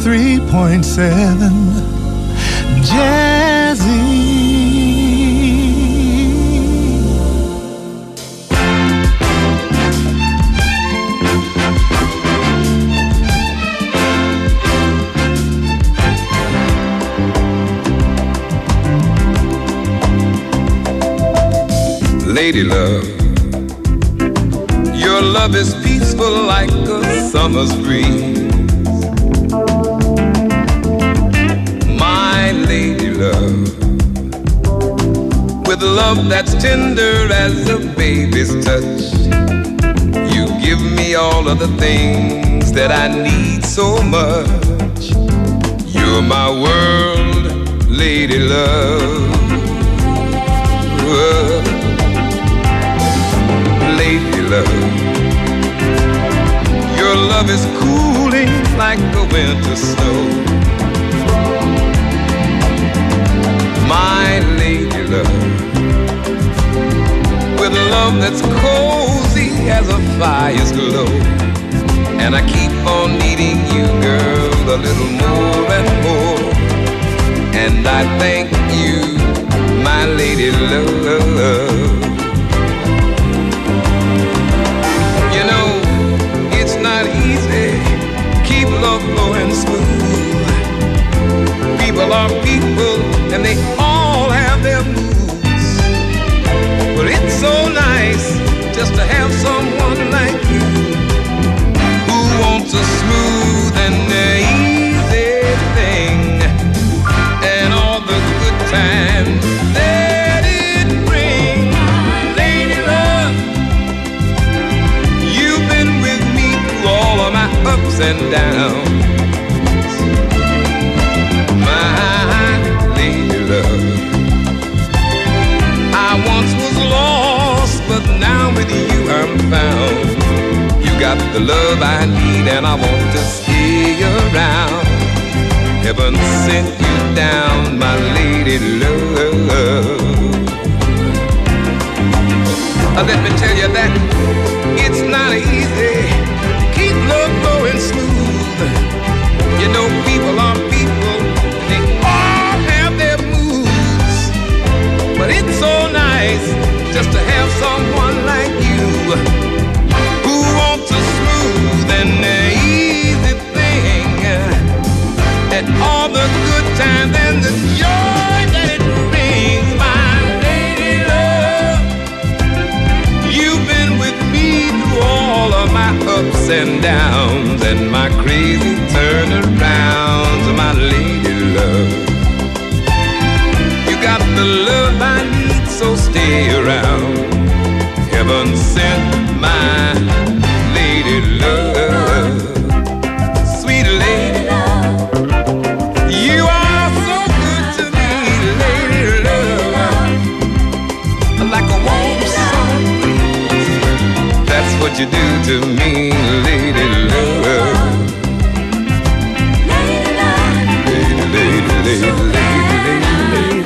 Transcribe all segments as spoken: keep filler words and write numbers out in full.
ninety-three point seven Jazzy. Lady love, your love is peaceful like a summer's breeze. My lady love, with love that's tender as a baby's touch, you give me all of the things that I need so much. You're my world, lady love. Lady love, your love is cooling like the winter snow. My lady love, with love that's cozy as a fire's glow. And I keep on needing you, girl, a little more and more. And I thank you, my lady love. You know, it's not easy, keep love flowing smooth. People are people, and they all have their moods. But it's so nice just to have someone like you, who wants a smooth and easy thing, and all the good times that it brings. Lady love, you've been with me through all of my ups and downs. My lady love, I once was lost, but now with you I'm found. You got the love I need, and I want to stay around. Heaven sent you down, my lady love. Uh, let me tell you that it's not easy. Keep love going smooth. You know, people are people, they all have their moods. But it's so nice just to have someone like you, who wants a smooth and easy thing, and all the good times and the joy that it brings. My lady love, you've been with me through all of my ups and downs, and my crazy turnarounds. My lady love, you got the love I need, so stay around. Heaven sent my lady love. Sweet lady love, you are so good to me, lady love. Like a warm sun breeze, that's what you do to me, lady love. Lady love, lady, lady, lady, lady, lady,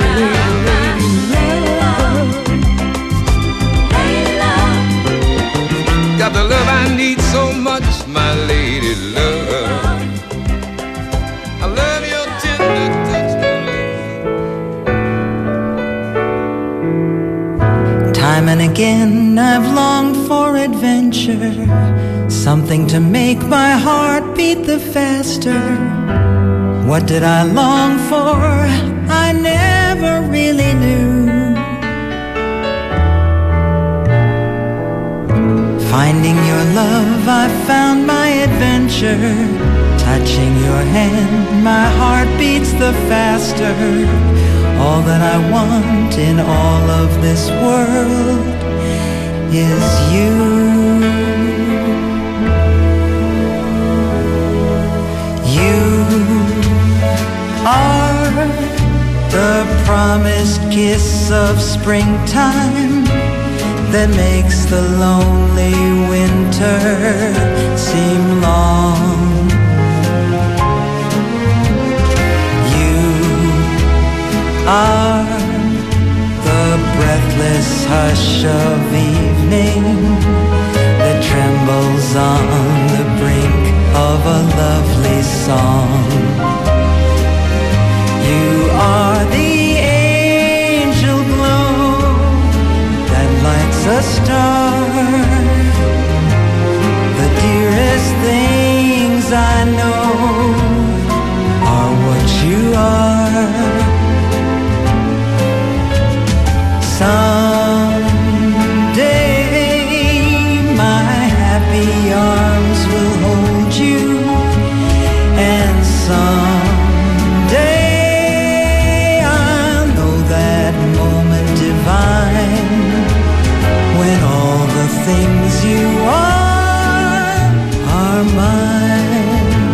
lady love. Got the love I need so much, my lady love. I love your tender touch, my lady. Time and again I've longed for adventure, something to make my heart beat the faster. What did I long for? I never really knew. Finding your love, I found my adventure. Touching your hand, my heart beats the faster. All that I want in all of this world is you. You are the promised kiss of springtime that makes the lonely winter seem long. You are the breathless hush of evening that trembles on the brink of a lovely song. are, are mine.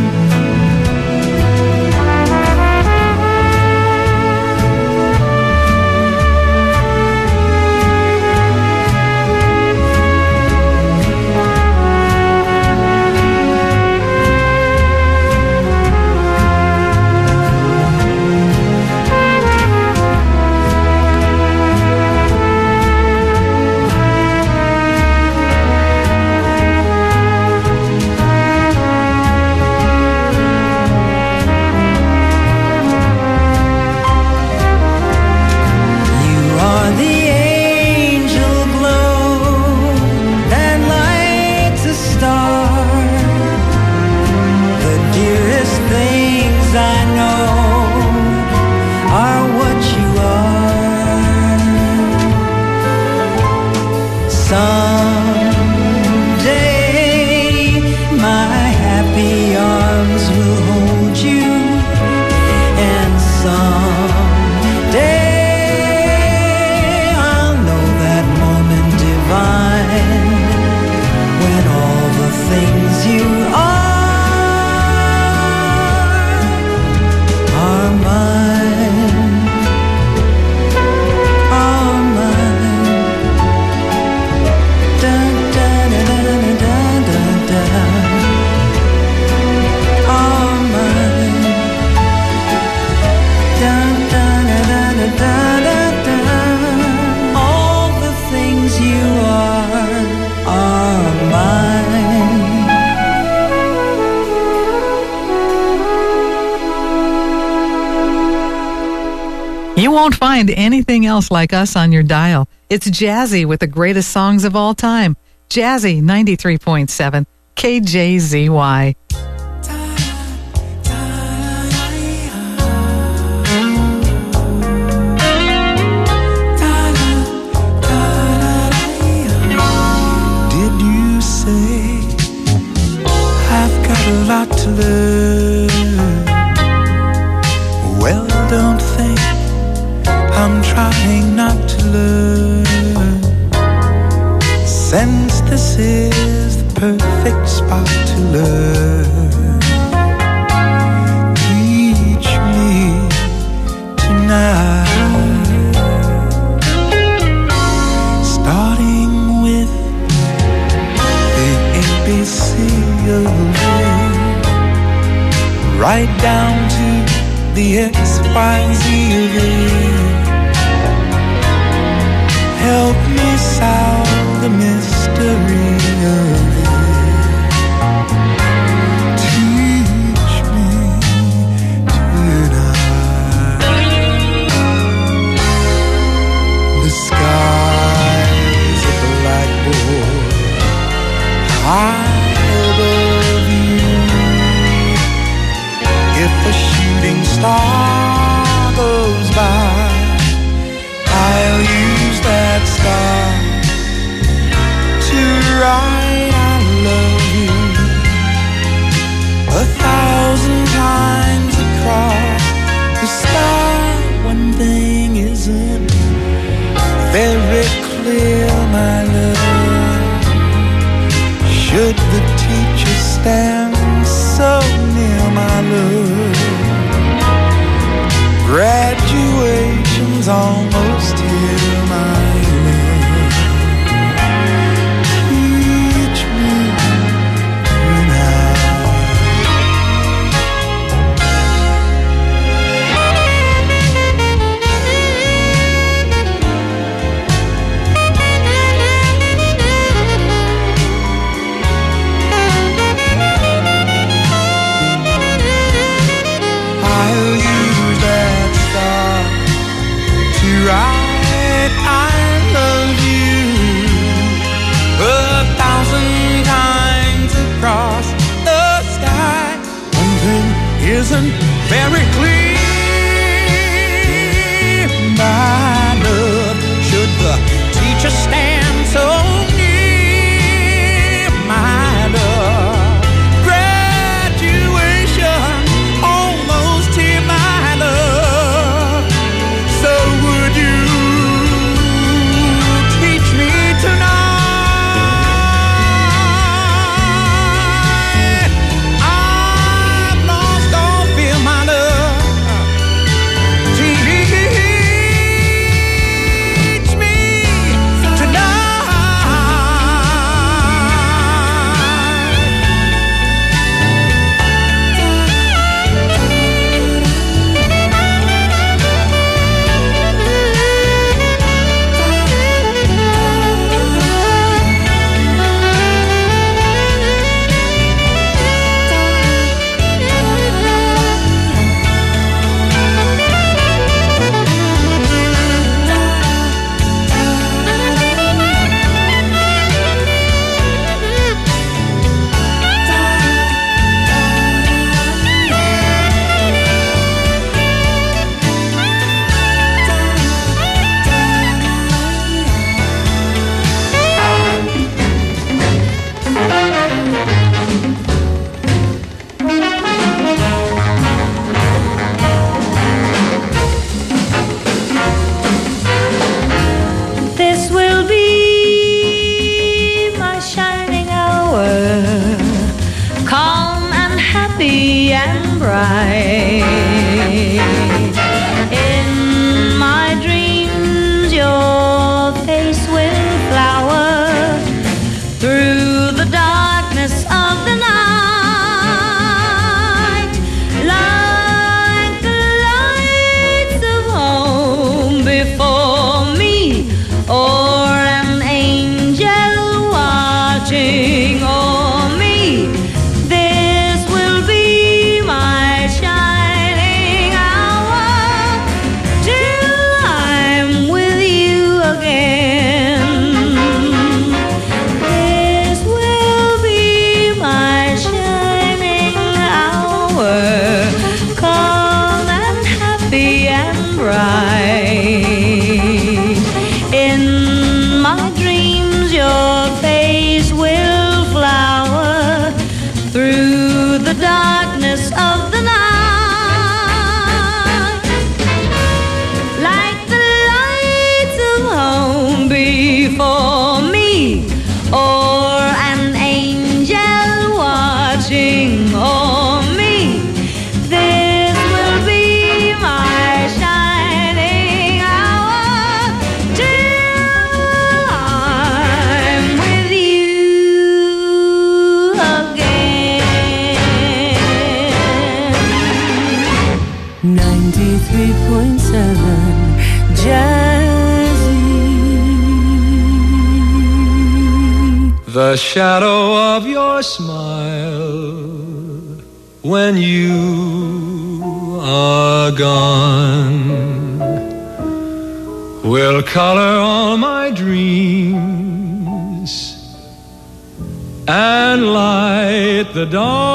You won't find anything else like us on your dial. It's Jazzy with the greatest songs of all time. Jazzy ninety-three point seven K J Z Y. Did you say I've got a lot to learn? Well, don't think I'm trying not to learn, since this is the perfect spot to learn. Teach me tonight, starting with the A B C of love, right down to the X, Y, Z of it. Help me solve the mystery of it. Teach me tonight. The sky's a blackboard high above you. If a shooting star goes by, I'll use that star to write I love you a thousand times across the sky. One thing isn't very clear, my love. Should the teacher stand so near, my love? Graduation's almost here, my love. Teach me tonight. I'll use that star to write I love you a thousand times across the sky. One thing isn't very clear, my love. Should the teacher stand so near, my love? and bright. In my dreams, your face will flower through the darkness of the night, like the lights of home before me, or an angel watching o'er me. This will be my shining hour till I'm with you again. This will be my shining hour, calm and happy and bright. In my dreams, your face will flower through the darkness of the night, like the lights of home before me, or an angel watching o'er me. This will be my shining hour till I'm with you again. ninety-three point seven Jazzy. The shadow of your smile when you are gone will color all my dreams and light the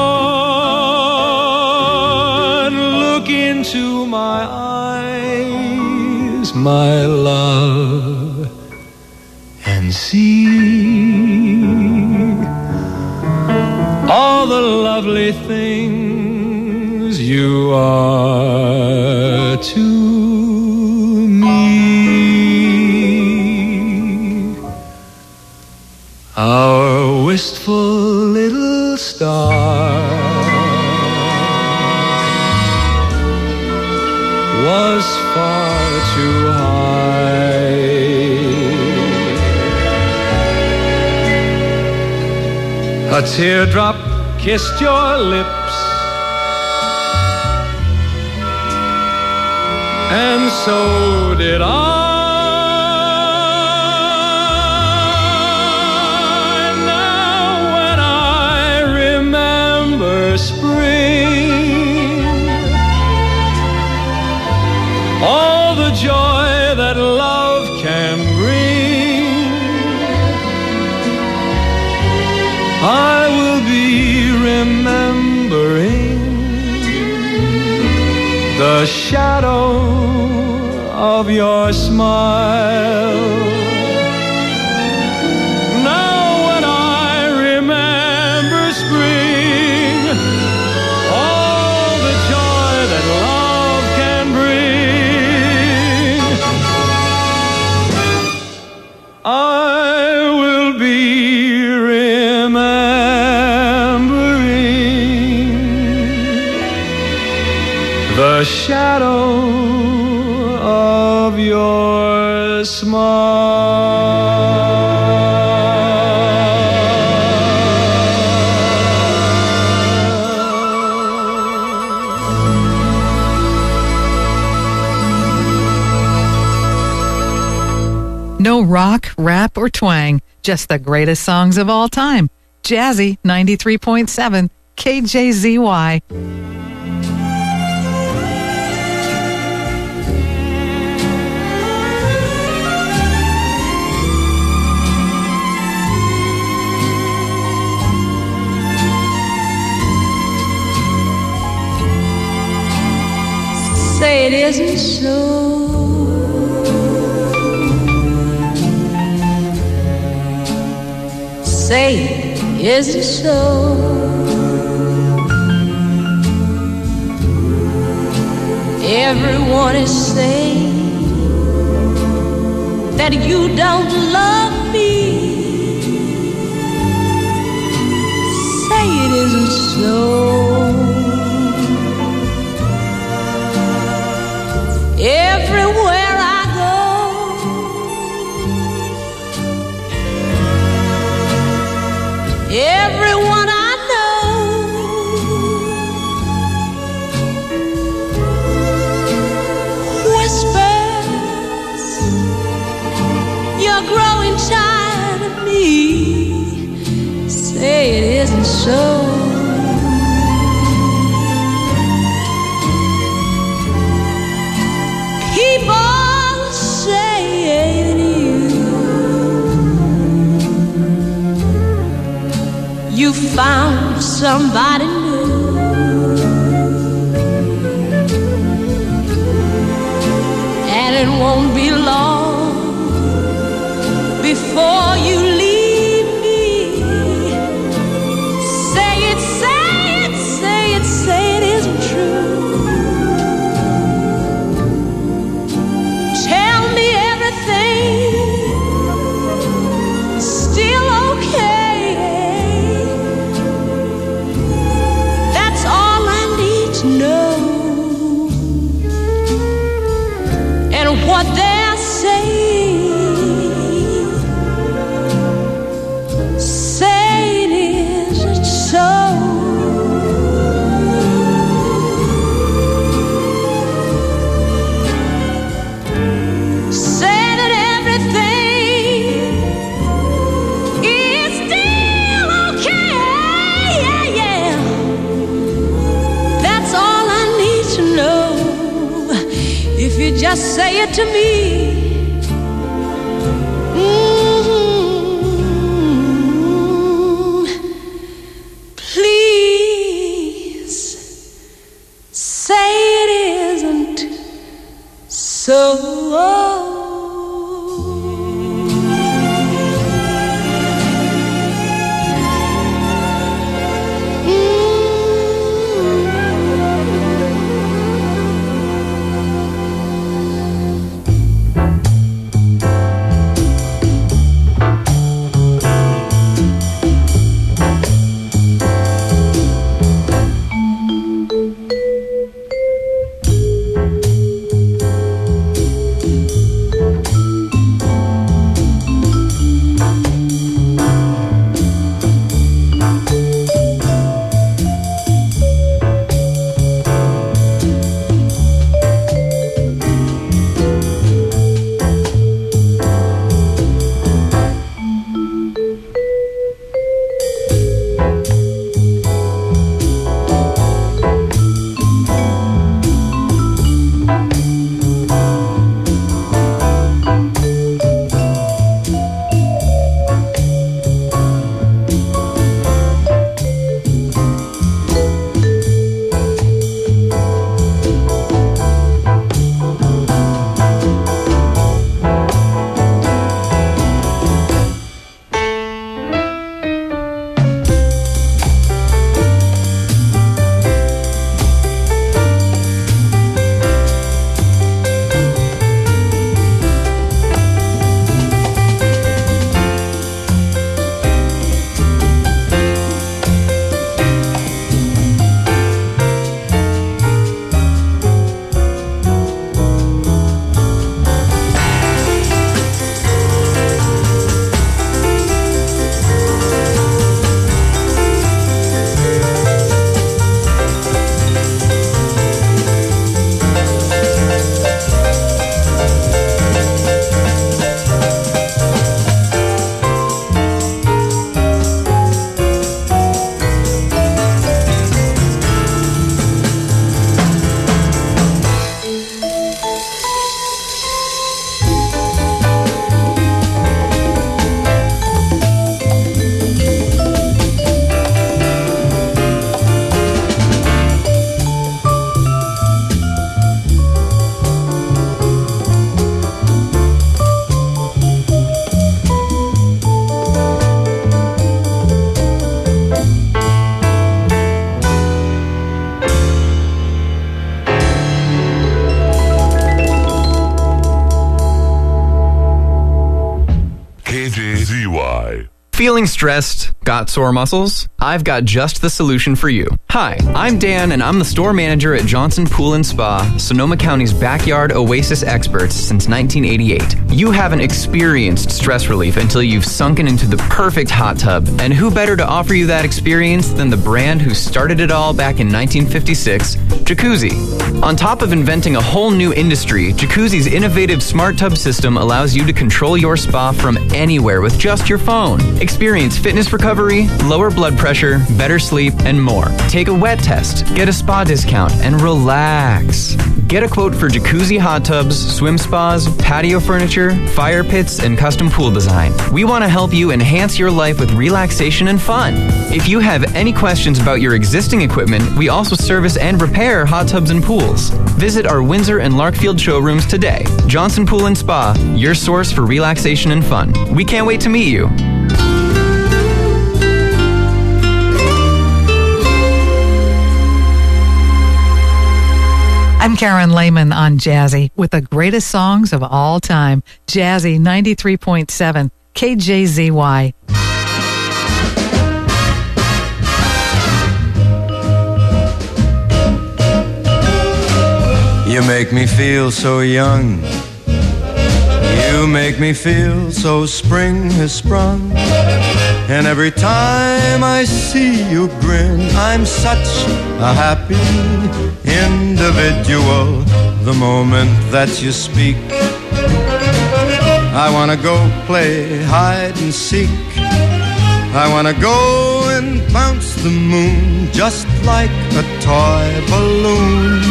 dawn. Look into my eyes, my love, and see all the lovely things you are to me. Our wistful little star was far too high. A teardrop kissed your lips, and so did I. Now when I remember spring, all the joy that love can bring, I will be remembering the shadow of your smile. Now when I remember spring, all the joy that love can bring, I will be remembering the shadow of your smile. No rock, rap, or twang, just the greatest songs of all time. Jazzy ninety-three point seven K J Z Y. Say it isn't so. Say it isn't so. Everyone is saying that you don't love me. Say it isn't so. so? People say you, you found somebody new, and it won't be long before you leave me. Say it, say it, say it, say it isn't true. Tell me everything is still okay. That's all I need to know. And what they're saying, say it isn't so. Say that everything is still okay. Yeah, yeah. That's all I need to know. If you just say it to me. Mm-hmm. Please say it isn't so. Feeling stressed? Got sore muscles? I've got just the solution for you. Hi, I'm Dan, and I'm the store manager at Johnson Pool and Spa, Sonoma County's backyard oasis experts since nineteen eighty-eight. You haven't experienced stress relief until you've sunken into the perfect hot tub. And who better to offer you that experience than the brand who started it all back in nineteen fifty-six, Jacuzzi. On top of inventing a whole new industry, Jacuzzi's innovative smart tub system allows you to control your spa from anywhere with just your phone. Experience fitness recovery, lower blood pressure, better sleep, and more. Take a wet test, get a spa discount, and relax. Get a quote for jacuzzi hot tubs, swim spas, patio furniture, fire pits, and custom pool design. We want to help you enhance your life with relaxation and fun. If you have any questions about your existing equipment, we also service and repair hot tubs and pools. Visit our Windsor and Larkfield showrooms today. Johnson Pool and Spa, your source for relaxation and fun. We can't wait to meet you. I'm Karen Lehman on Jazzy with the greatest songs of all time. Jazzy ninety-three point seven, K J Z Y. You make me feel so young. You make me feel so spring has sprung. And every time I see you grin, I'm such a happy individual. The moment that you speak, I wanna go play hide and seek. I wanna go and bounce the moon just like a toy balloon.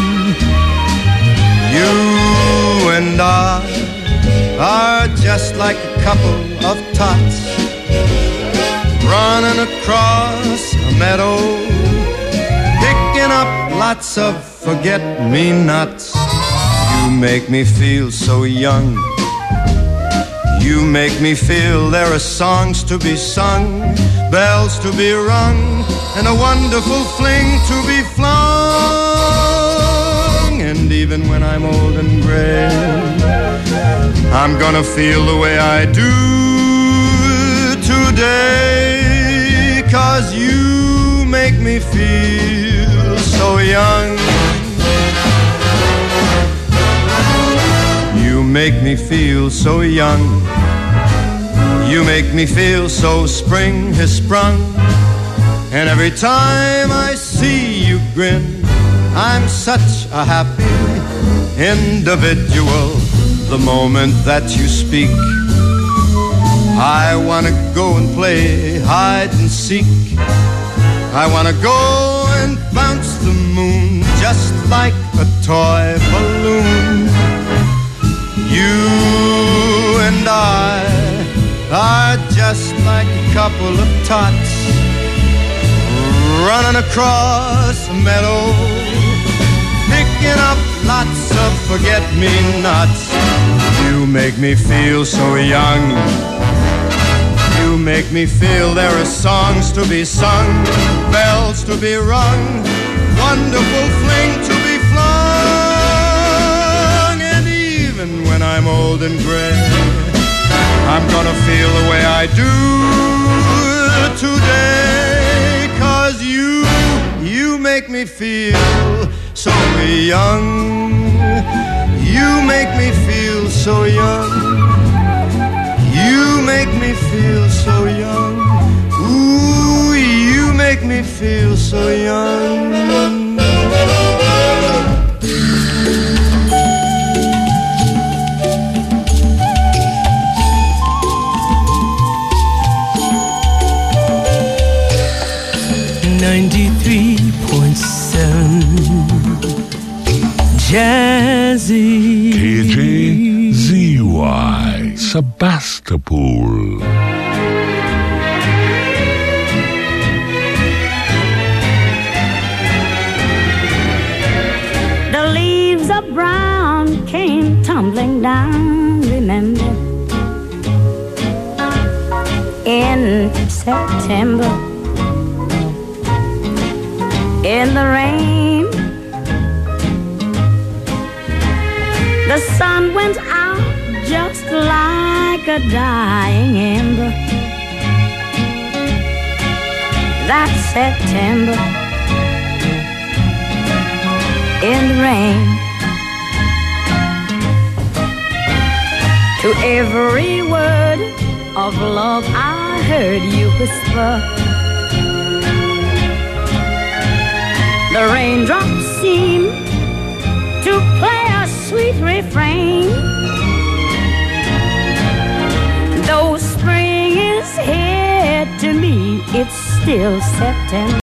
You and I are just like a couple of tots running across a meadow, picking up lots of forget-me-nots. You make me feel so young. You make me feel there are songs to be sung, bells to be rung, and a wonderful fling to be flung. And even when I'm old and gray, I'm gonna feel the way I do today, 'cause you make me feel so young. You make me feel so young. You make me feel so spring has sprung. And every time I see you grin, I'm such a happy individual. The moment that you speak, I wanna go and play hide and seek. I wanna go and bounce the moon just like a toy balloon. You and I are just like a couple of tots running across a meadow, picking up lots of forget-me-nots. You make me feel so young. You make me feel there are songs to be sung, bells to be rung, wonderful fling to be flung. And even when I'm old and gray, I'm gonna feel the way I do today, 'cause you, you make me feel so young. You make me feel so young. You make me feel so young. Ooh, you make me feel so young. ninety-three point seven Jazzy. K J Z Y Sebastopol. The leaves of brown came tumbling down, remember, in September. In the rain, the sun went out just like a dying ember. That September, in the rain, to every word of love I heard you whisper. The raindrops seem to play a sweet refrain. Though spring is here it's still September.